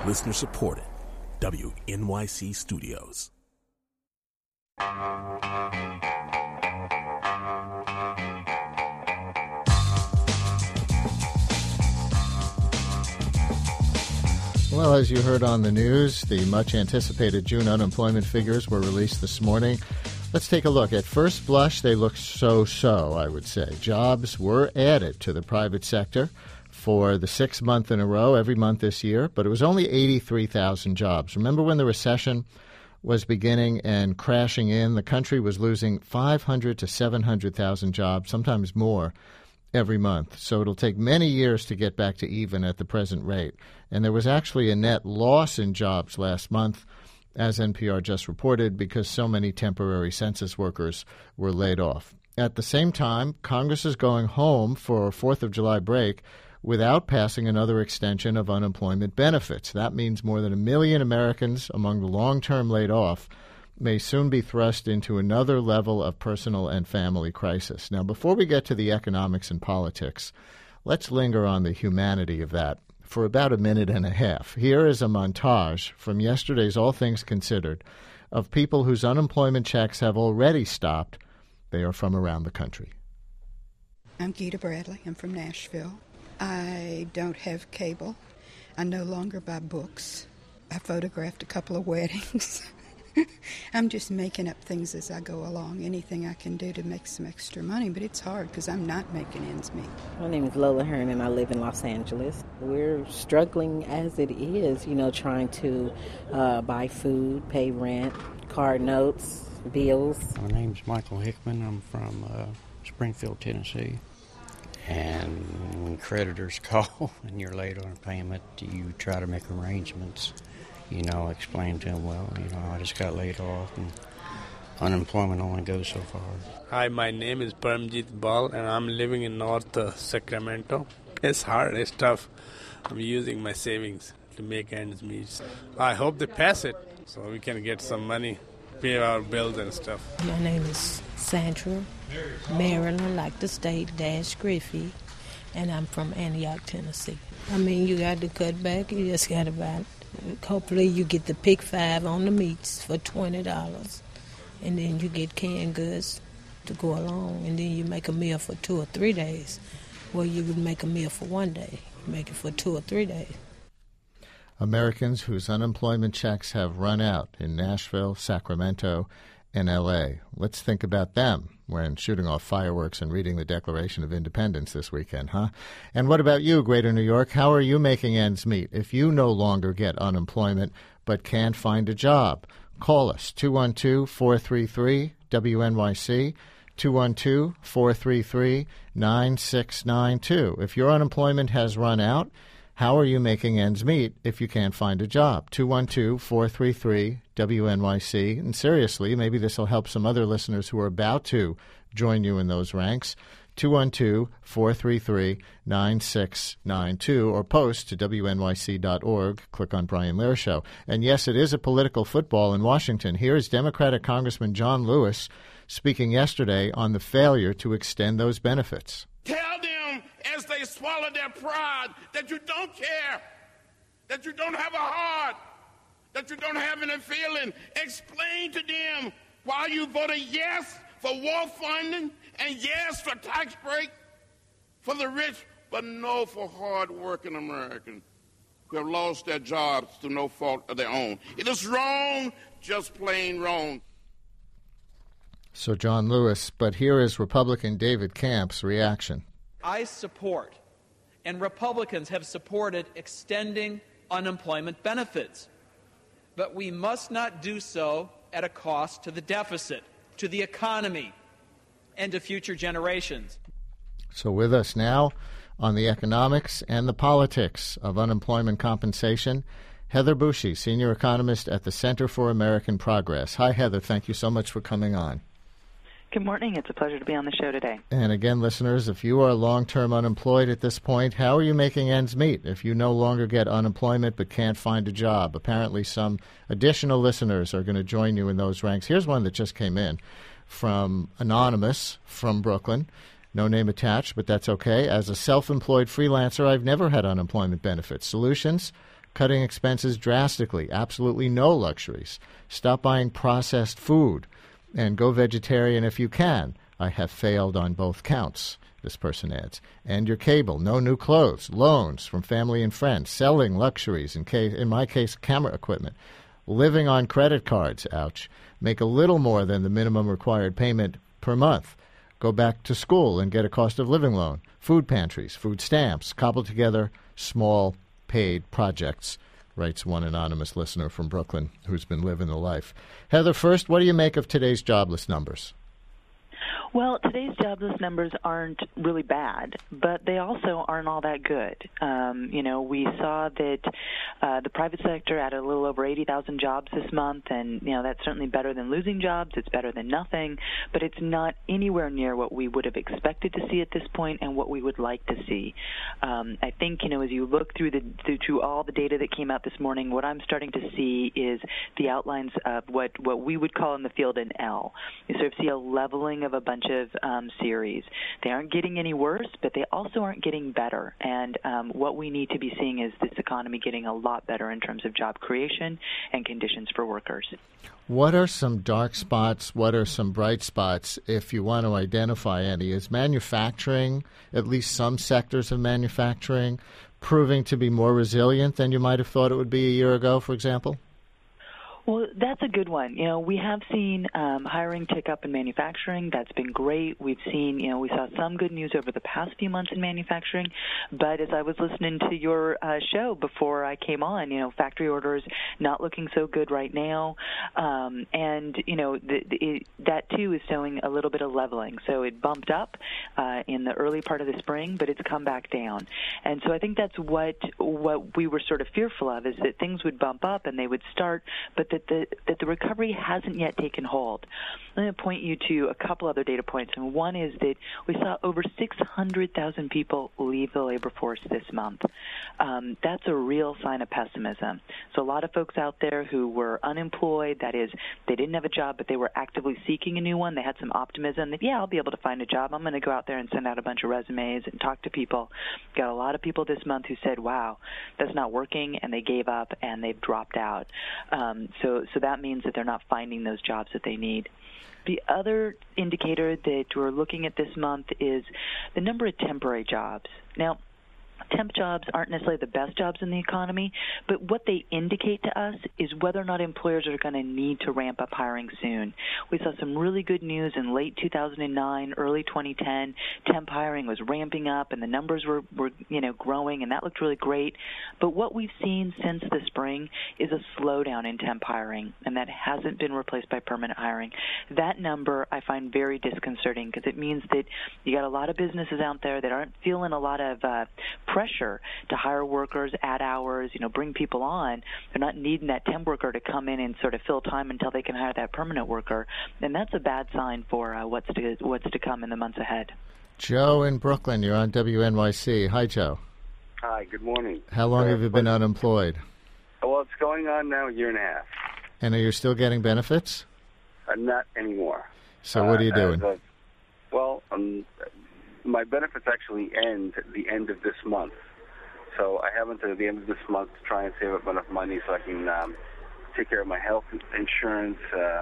Listener supported. WNYC Studios. Well, as you heard on the news, the much-anticipated June unemployment figures were released this morning. Let's take a look. At first blush, they look so-so, I would say. Jobs were added to the private sector for the 6th month in a row, every month this year, but it was only 83,000 jobs. Remember when the recession was beginning and crashing in? The country was losing 500 to 700,000 jobs, sometimes more, every month. So it'll take many years to get back to even at the present rate. And there was actually a net loss in jobs last month, as NPR just reported, because so many temporary census workers were laid off. At the same time, Congress is going home for a 4th of July break without passing another extension of unemployment benefits. That means more than 1 million Americans among the long-term laid off may soon be thrust into another level of personal and family crisis. Now, before we get to the economics and politics, let's linger on the humanity of that for about a minute and a half. Here is a montage from yesterday's All Things Considered of people whose unemployment checks have already stopped. They are from around the country. I'm Gita Bradley. I'm from Nashville. I don't have cable. I no longer buy books. I photographed a couple of weddings. I'm just making up things as I go along, anything I can do to make some extra money, but it's hard because I'm not making ends meet. My name is Lola Hearn, and I live in Los Angeles. We're struggling as it is, trying to buy food, pay rent, card notes, bills. My name's Michael Hickman. I'm from Springfield, Tennessee. And when creditors call and you're late on a payment, you try to make arrangements. Explain to them, I just got laid off and unemployment only goes so far. Hi, my name is Paramjit Bal and I'm living in North Sacramento. It's hard, it's tough. I'm using my savings to make ends meet. I hope they pass it so we can get some money, pay our bills and stuff. My name is Sandra Maryland, like the state, Griffey, and I'm from Antioch, Tennessee. You got to cut back, you just got to buy it. Hopefully you get the pick 5 on the meats for $20, and then you get canned goods to go along, and then you make a meal for 2 or 3 days. Well, you would make a meal for 1 day. You make it for 2 or 3 days. Americans whose unemployment checks have run out in Nashville, Sacramento, and L.A. Let's think about them when shooting off fireworks and reading the Declaration of Independence this weekend, huh? And what about you, Greater New York? How are you making ends meet if you no longer get unemployment but can't find a job? Call us, 212-433-WNYC, 212-433-9692. If your unemployment has run out, how are you making ends meet if you can't find a job? 212-433-WNYC. And seriously, maybe this will help some other listeners who are about to join you in those ranks. 212-433-9692 or post to WNYC.org. Click on Brian Lehrer Show. And yes, it is a political football in Washington. Here is Democratic Congressman John Lewis speaking yesterday on the failure to extend those benefits. Tell them as they swallow their pride that you don't care, that you don't have a heart, that you don't have any feeling. Explain to them why you voted yes for war funding and yes for tax break for the rich, but no for hard-working Americans who have lost their jobs through no fault of their own. It is wrong, just plain wrong. So John Lewis, but here is Republican David Camp's reaction. I support, and Republicans have supported, extending unemployment benefits. But we must not do so at a cost to the deficit, to the economy, and to future generations. So with us now on the economics and the politics of unemployment compensation, Heather Bushey, senior economist at the Center for American Progress. Hi, Heather. Thank you so much for coming on. Good morning. It's a pleasure to be on the show today. And again, listeners, if you are long-term unemployed at this point, how are you making ends meet if you no longer get unemployment but can't find a job? Apparently some additional listeners are going to join you in those ranks. Here's one that just came in from Anonymous from Brooklyn. No name attached, but that's okay. As a self-employed freelancer, I've never had unemployment benefits. Solutions? cutting expenses drastically, absolutely no luxuries. Stop buying processed food and go vegetarian if you can. I have failed on both counts, this person adds. And your cable, no new clothes, loans from family and friends, selling luxuries, in my case, camera equipment, living on credit cards, ouch, make a little more than the minimum required payment per month. Go back to school and get a cost of living loan, food pantries, food stamps, cobble together small paid projects, writes one anonymous listener from Brooklyn who's been living the life. Heather, first, what do you make of today's jobless numbers? Well, today's jobless numbers aren't really bad, but they also aren't all that good. We saw that the private sector added a little over 80,000 jobs this month, and, that's certainly better than losing jobs. It's better than nothing, but it's not anywhere near what we would have expected to see at this point and what we would like to see. I think, as you look through all the data that came out this morning, what I'm starting to see is the outlines of what we would call in the field an L. You sort of see a leveling of a bunch of series. They aren't getting any worse, but they also aren't getting better. And what we need to be seeing is this economy getting a lot better in terms of job creation and conditions for workers. What are some dark spots? What are some bright spots, if you want to identify any? Is manufacturing, at least some sectors of manufacturing, proving to be more resilient than you might have thought it would be a year ago, for example? Well, that's a good one. We have seen hiring tick up in manufacturing. That's been great. We've seen, we saw some good news over the past few months in manufacturing. But as I was listening to your show before I came on, factory orders not looking so good right now. And that, too, is showing a little bit of leveling. So it bumped up in the early part of the spring, but it's come back down. And so I think that's what we were sort of fearful of, is that things would bump up and they would start, but that the recovery hasn't yet taken hold. Let me point you to a couple other data points. And one is that we saw over 600,000 people leave the labor force this month. That's a real sign of pessimism. So a lot of folks out there who were unemployed, that is, they didn't have a job, but they were actively seeking a new one. They had some optimism that, I'll be able to find a job. I'm going to go out there and send out a bunch of resumes and talk to people. Got a lot of people this month who said, wow, that's not working, and they gave up and they've dropped out. So that means that they're not finding those jobs that they need. The other indicator that we're looking at this month is the number of temporary jobs. Now, temp jobs aren't necessarily the best jobs in the economy, but what they indicate to us is whether or not employers are going to need to ramp up hiring soon. We saw some really good news in late 2009, early 2010. Temp hiring was ramping up, and the numbers were growing, and that looked really great. But what we've seen since the spring is a slowdown in temp hiring, and that hasn't been replaced by permanent hiring. That number I find very disconcerting, because it means that you got a lot of businesses out there that aren't feeling a lot of pressure to hire workers, add hours, bring people on. They're not needing that temp worker to come in and sort of fill time until they can hire that permanent worker. And that's a bad sign for what's to come in the months ahead. Joe in Brooklyn, you're on WNYC. Hi, Joe. Hi, good morning. How long have you been unemployed? Well, it's going on now a year and a half. And are you still getting benefits? Not anymore. So what are you doing? My benefits actually end at the end of this month. So I have until the end of this month to try and save up enough money so I can take care of my health insurance.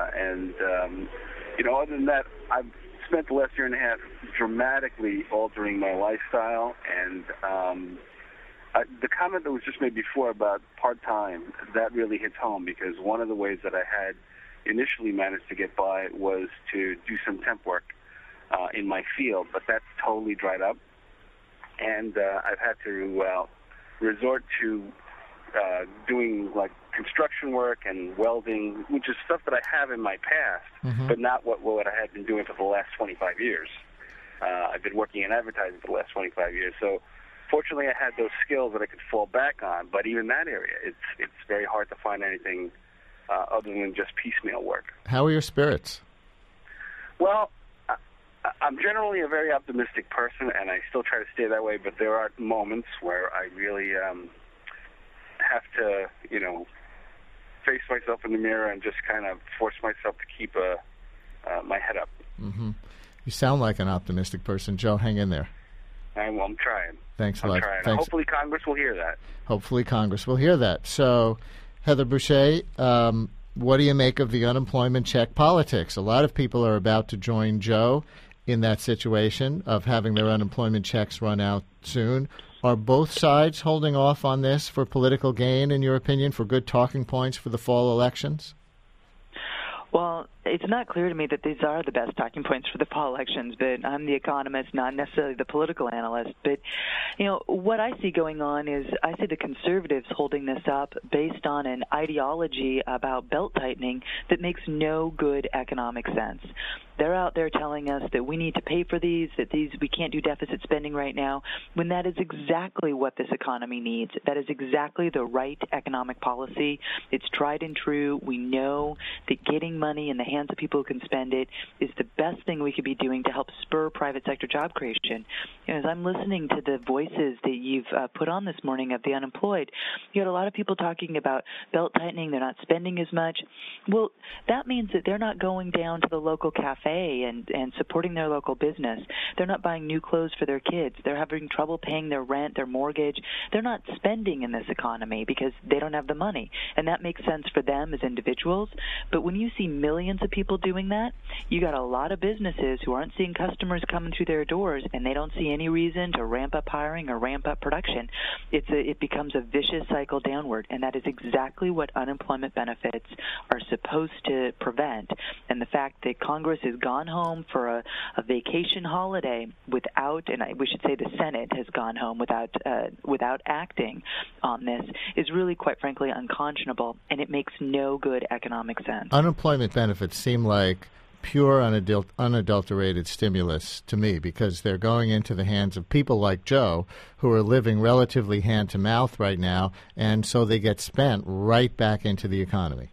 Other than that, I've spent the last year and a half dramatically altering my lifestyle. And the comment that was just made before about part-time, that really hits home, because one of the ways that I had initially managed to get by was to do some temp work in my field, but that's totally dried up. And I've had to resort to doing like construction work and welding, which is stuff that I have in my past, but not what I had been doing for the last 25 years. I've been working in advertising for the last 25 years. So fortunately I had those skills that I could fall back on, but even that area, it's very hard to find anything other than just piecemeal work. How are your spirits? Well, I'm generally a very optimistic person, and I still try to stay that way, but there are moments where I really have to, face myself in the mirror and just kind of force myself to keep my head up. Mm-hmm. You sound like an optimistic person. Joe, hang in there. I'm trying. Thanks a I'm lot. trying. Thanks. Hopefully Congress will hear that. Hopefully Congress will hear that. So, Heather Boushey, what do you make of the unemployment check politics? A lot of people are about to join Joe in that situation of having their unemployment checks run out soon. Are both sides holding off on this for political gain, in your opinion, for good talking points for the fall elections? Well, it's not clear to me that these are the best talking points for the fall elections, but I'm the economist, not necessarily the political analyst. But, what I see going on is I see the conservatives holding this up based on an ideology about belt-tightening that makes no good economic sense. They're out there telling us that we need to pay for these, we can't do deficit spending right now, when that is exactly what this economy needs. That is exactly the right economic policy. It's tried and true. We know that getting money in the hands of people who can spend it is the best thing we could be doing to help spur private sector job creation. As I'm listening to the voices that you've put on this morning of the unemployed, you had a lot of people talking about belt tightening, they're not spending as much. Well, that means that they're not going down to the local cafe and supporting their local business. They're not buying new clothes for their kids. They're having trouble paying their rent, their mortgage. They're not spending in this economy because they don't have the money. And that makes sense for them as individuals. But when you see millions of people doing that, you got a lot of businesses who aren't seeing customers coming through their doors, and they don't see any reason to ramp up hiring or ramp up production. It becomes a vicious cycle downward, and that is exactly what unemployment benefits are supposed to prevent. And the fact that Congress has gone home for a vacation holiday without, and we should say the Senate has gone home without acting on this, is really, quite frankly, unconscionable, and it makes no good economic sense. Unemployment benefits seem like pure, unadulterated stimulus to me, because they're going into the hands of people like Joe who are living relatively hand-to-mouth right now, and so they get spent right back into the economy.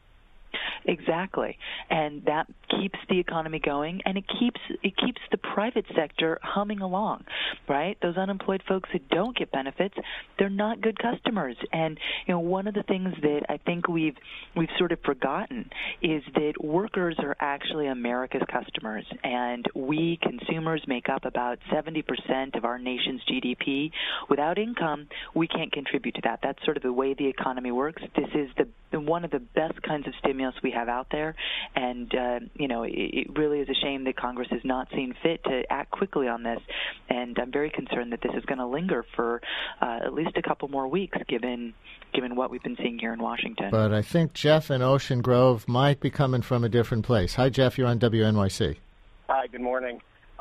Exactly, and that keeps the economy going, and it keeps the private sector humming along, right? Those unemployed folks who don't get benefits, they're not good customers. And one of the things that I think we've sort of forgotten is that workers are actually America's customers, and we consumers make up about 70% of our nation's GDP. Without income, we can't contribute to that. That's sort of the way the economy works. This is one of the best kinds of stimulus we have out there, and it really is a shame that Congress has not seen fit to act quickly on this, and I'm very concerned that this is going to linger for at least a couple more weeks, given what we've been seeing here in Washington. But I think Jeff in Ocean Grove might be coming from a different place. Hi, Jeff. You're on WNYC. Hi. Good morning.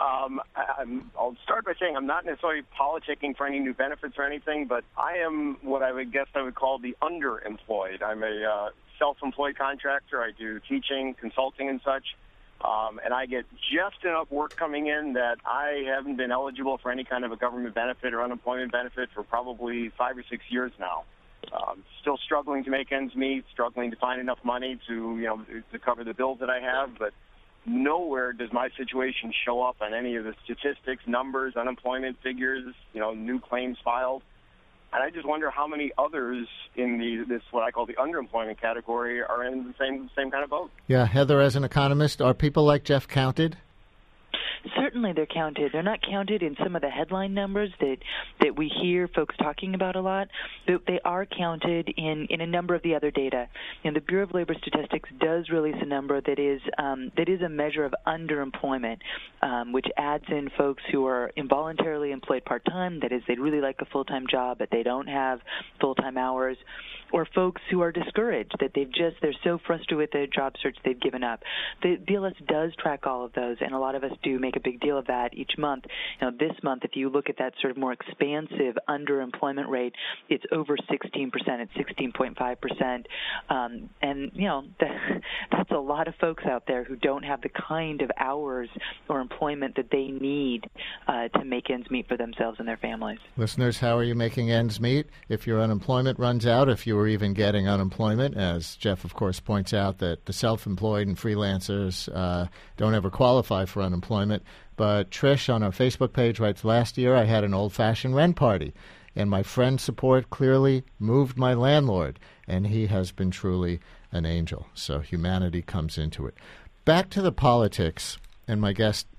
I'll start by saying I'm not necessarily politicking for any new benefits or anything, but I am what I would call the underemployed. I'm a self-employed contractor. I do teaching, consulting, and such, and I get just enough work coming in that I haven't been eligible for any kind of a government benefit or unemployment benefit for probably 5 or 6 years now. Still struggling to make ends meet, struggling to find enough money to cover the bills that I have, but nowhere does my situation show up on any of the statistics, numbers, unemployment figures, new claims filed. And I just wonder how many others in this what I call the underemployment category are in the same kind of boat. Yeah, Heather, as an economist, are people like Jeff counted? Certainly they're counted. They're not counted in some of the headline numbers that we hear folks talking about a lot, but they are counted in a number of the other data. The Bureau of Labor Statistics does release a number that is a measure of underemployment, which adds in folks who are involuntarily employed part-time, that is, they'd really like a full-time job, but they don't have full-time hours, or folks who are discouraged, that they're so frustrated with their job search they've given up. The BLS does track all of those, and a lot of us do make a big deal of that each month. This month, if you look at that sort of more expansive underemployment rate, it's over 16%. It's 16.5%. And, that's a lot of folks out there who don't have the kind of hours or employment that they need to make ends meet for themselves and their families. Listeners, how are you making ends meet? If your unemployment runs out, if you are even getting unemployment, as Jeff, of course, points out that the self-employed and freelancers don't ever qualify for unemployment. But Trish on our Facebook page writes, last year I had an old-fashioned rent party, and my friend's support clearly moved my landlord, and he has been truly an angel. So humanity comes into it. Back to the politics, and my guest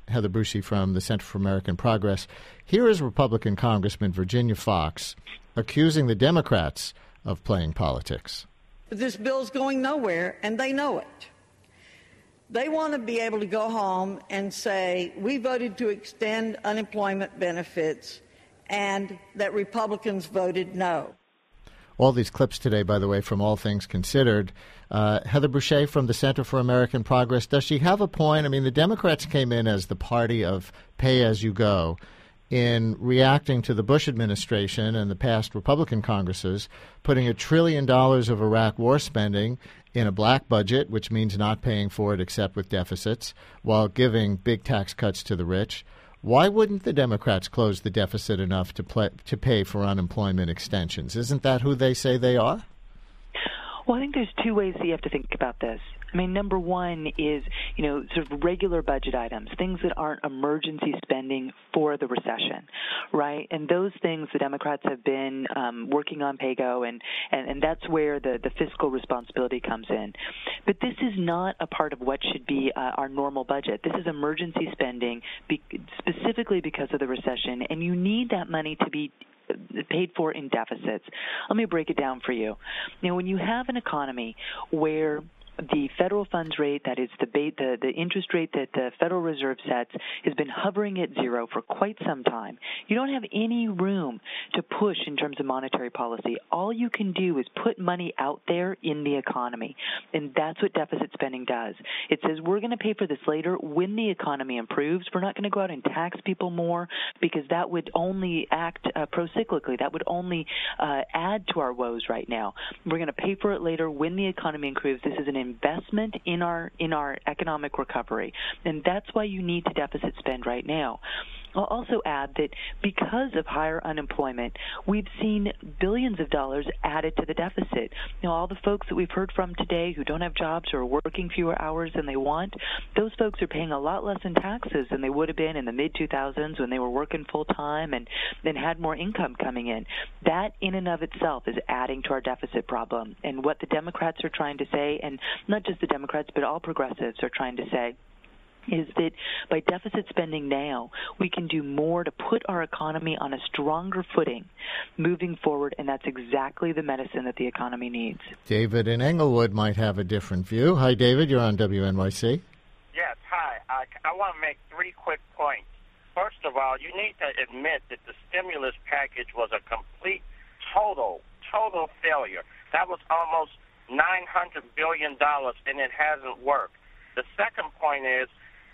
Heather Boushey from the Center for American Progress. Here is Republican Congressman Virginia Foxx accusing the Democrats of playing politics. But this bill's going nowhere, and they know it. They want to be able to go home and say, we voted to extend unemployment benefits, and that Republicans voted no. All these clips today, by the way, from All Things Considered. Heather Boushey from the Center for American Progress, does she have a point? I mean, the Democrats came in as the party of pay-as-you-go in reacting to the Bush administration and the past Republican Congresses, putting $1 trillion of Iraq war spending in a black budget, which means not paying for it except with deficits, while giving big tax cuts to the rich. Why wouldn't the Democrats close the deficit enough to pay for unemployment extensions? Isn't that who they say they are? Well, I think there's two ways that you have to think about this. I mean, number one is, sort of regular budget items, things that aren't emergency spending for the recession, right? And those things the Democrats have been working on PAYGO, and that's where the fiscal responsibility comes in. But this is not a part of what should be our normal budget. This is emergency spending specifically because of the recession, and you need that money to be paid for in deficits. Let me break it down for you. When you have an economy where the federal funds rate, that is the interest rate that the Federal Reserve sets, has been hovering at zero for quite some time. You don't have any room to push in terms of monetary policy. All you can do is put money out there in the economy, and that's what deficit spending does. It says we're going to pay for this later when the economy improves. We're not going to go out and tax people more because that would only act pro-cyclically. That would only add to our woes right now. We're going to pay for it later when the economy improves. This is an investment in our economic recovery, and that's why you need to deficit spend right now. I'll also add that because of higher unemployment, we've seen billions of dollars added to the deficit. All the folks that we've heard from today who don't have jobs or are working fewer hours than they want, those folks are paying a lot less in taxes than they would have been in the mid-2000s when they were working full-time and then had more income coming in. That in and of itself is adding to our deficit problem. And what the Democrats are trying to say, and not just the Democrats, but all progressives are trying to say, is that by deficit spending now, we can do more to put our economy on a stronger footing moving forward, and that's exactly the medicine that the economy needs. David in Englewood might have a different view. Hi, David. You're on WNYC. Yes, hi. I want to make 3 quick points. First of all, you need to admit that the stimulus package was a complete, total failure. That was almost $900 billion, and it hasn't worked. The second point is,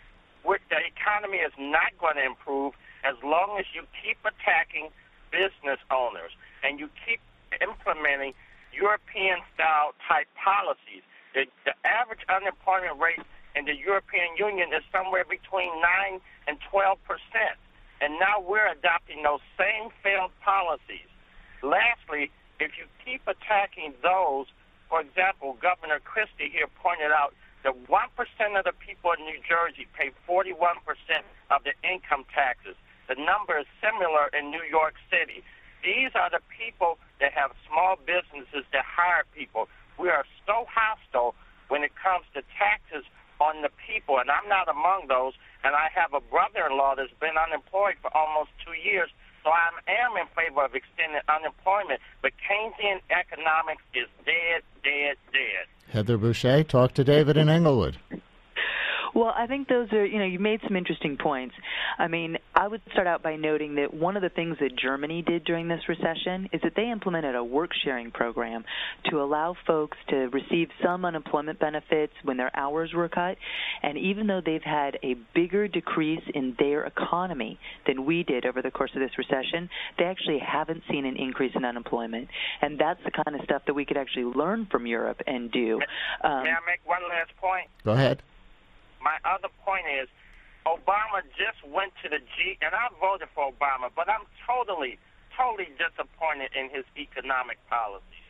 the economy is not going to improve as long as you keep attacking business owners and you keep implementing European-style type policies. The average unemployment rate in the European Union is somewhere between 9 and 12%. And now we're adopting those same failed policies. Lastly, if you keep attacking those, for example, Governor Christie here pointed out that 1% of the people in New Jersey pay 41% of the income taxes. The number is similar in New York City. These are the people that have small businesses that hire people. We are so hostile when it comes to taxes on the people, and I'm not among those, and I have a brother-in-law that's been unemployed for almost 2 years, so I am in favor of extending unemployment, but Keynesian economics is dead, dead, dead. Heather Boushey, talk to David in Englewood. Well, I think those are, you made some interesting points. I mean, I would start out by noting that one of the things that Germany did during this recession is that they implemented a work-sharing program to allow folks to receive some unemployment benefits when their hours were cut. And even though they've had a bigger decrease in their economy than we did over the course of this recession, they actually haven't seen an increase in unemployment. And that's the kind of stuff that we could actually learn from Europe and do. May I make one last point? Go ahead. My other point is, Obama just went to the and I voted for Obama, but I'm totally disappointed in his economic policies.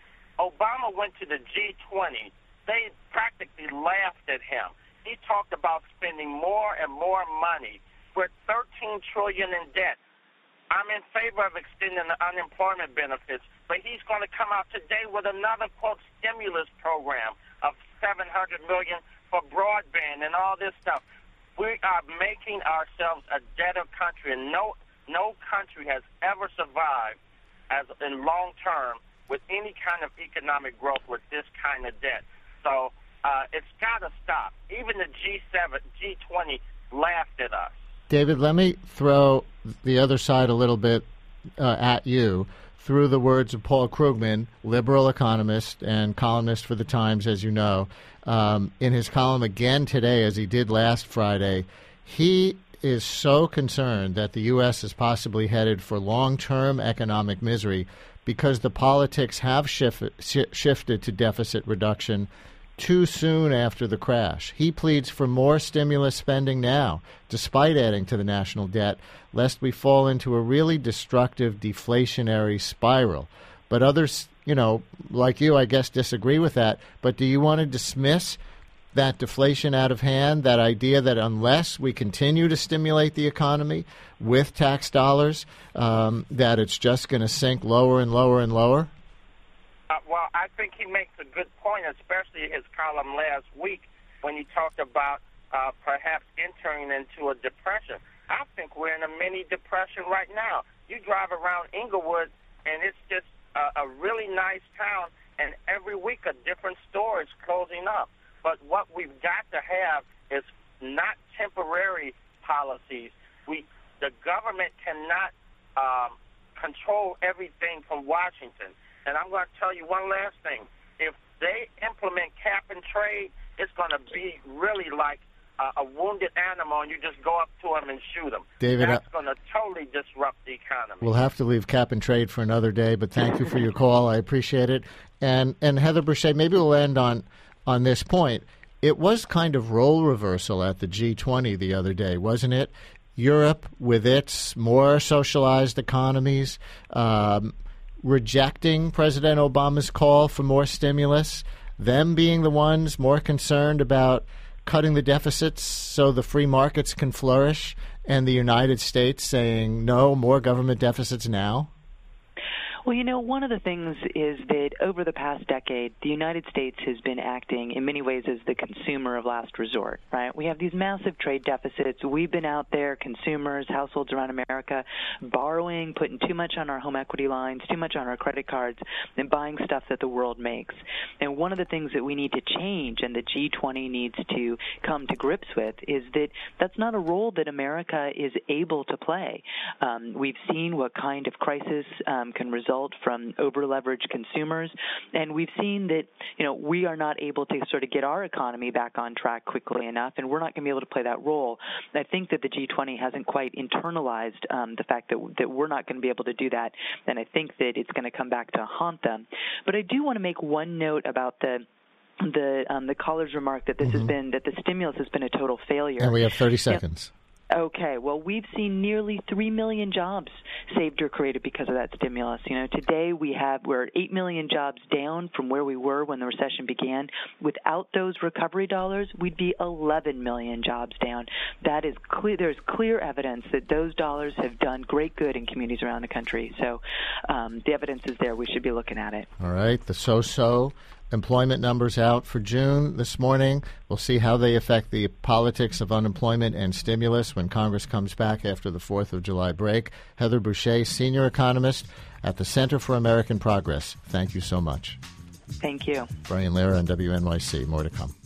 Obama went to the G20. They practically laughed at him. He talked about spending more and more money. We're $13 trillion in debt. I'm in favor of extending the unemployment benefits, but he's going to come out today with another, quote, stimulus program of $700 million for broadband and all this stuff. We are making ourselves a debtor country, and no country has ever survived as in long term with any kind of economic growth with this kind of debt. So it's got to stop. Even the G7, G20 laughed at us. David, let me throw the other side a little bit at you through the words of Paul Krugman, liberal economist and columnist for The Times, as you know. In his column again today, as he did last Friday, he is so concerned that the U.S. is possibly headed for long-term economic misery because the politics have shifted to deficit reduction too soon after the crash. He pleads for more stimulus spending now, despite adding to the national debt, lest we fall into a really destructive deflationary spiral. But others, like you, I guess, disagree with that. But do you want to dismiss that deflation out of hand, that idea that unless we continue to stimulate the economy with tax dollars, that it's just going to sink lower and lower and lower? Well, I think he makes a good point, especially his column last week when he talked about perhaps entering into a depression. I think we're in a mini depression right now. You drive around Inglewood, and it's just a really nice town, and every week a different store is closing up. But what we've got to have is not temporary policies. The government cannot control everything from Washington. And I'm going to tell you one last thing. If they implement cap and trade, it's going to be really like a wounded animal, and you just go up to them and shoot them. David, that's going to totally disrupt the economy. We'll have to leave cap and trade for another day, but thank you for your call. I appreciate it. And Heather Boushey, maybe we'll end on this point. It was kind of role reversal at the G20 the other day, wasn't it? Europe, with its more socialized economies, rejecting President Obama's call for more stimulus, them being the ones more concerned about cutting the deficits so the free markets can flourish, and the United States saying, no, more government deficits now? Well, one of the things is that over the past decade, the United States has been acting in many ways as the consumer of last resort, right? We have these massive trade deficits. We've been out there, consumers, households around America, borrowing, putting too much on our home equity lines, too much on our credit cards, and buying stuff that the world makes. And one of the things that we need to change and the G20 needs to come to grips with is that that's not a role that America is able to play. We've seen what kind of crisis can result from over-leveraged consumers, and we've seen that we are not able to sort of get our economy back on track quickly enough, and we're not going to be able to play that role. I think that the G20 hasn't quite internalized the fact that we're not going to be able to do that, and I think that it's going to come back to haunt them. But I do want to make one note about the caller's remark that this has been that the stimulus has been a total failure. And we have 30 seconds. Okay, well, we've seen nearly 3 million jobs saved or created because of that stimulus. Today we're 8 million jobs down from where we were when the recession began. Without those recovery dollars, we'd be 11 million jobs down. That is clear. There's clear evidence that those dollars have done great good in communities around the country. So the evidence is there. We should be looking at it. All right, the so-so employment numbers out for June this morning. We'll see how they affect the politics of unemployment and stimulus when Congress comes back after the 4th of July break. Heather Boushey, senior economist at the Center for American Progress. Thank you so much. Thank you. Brian Lehrer on WNYC. More to come.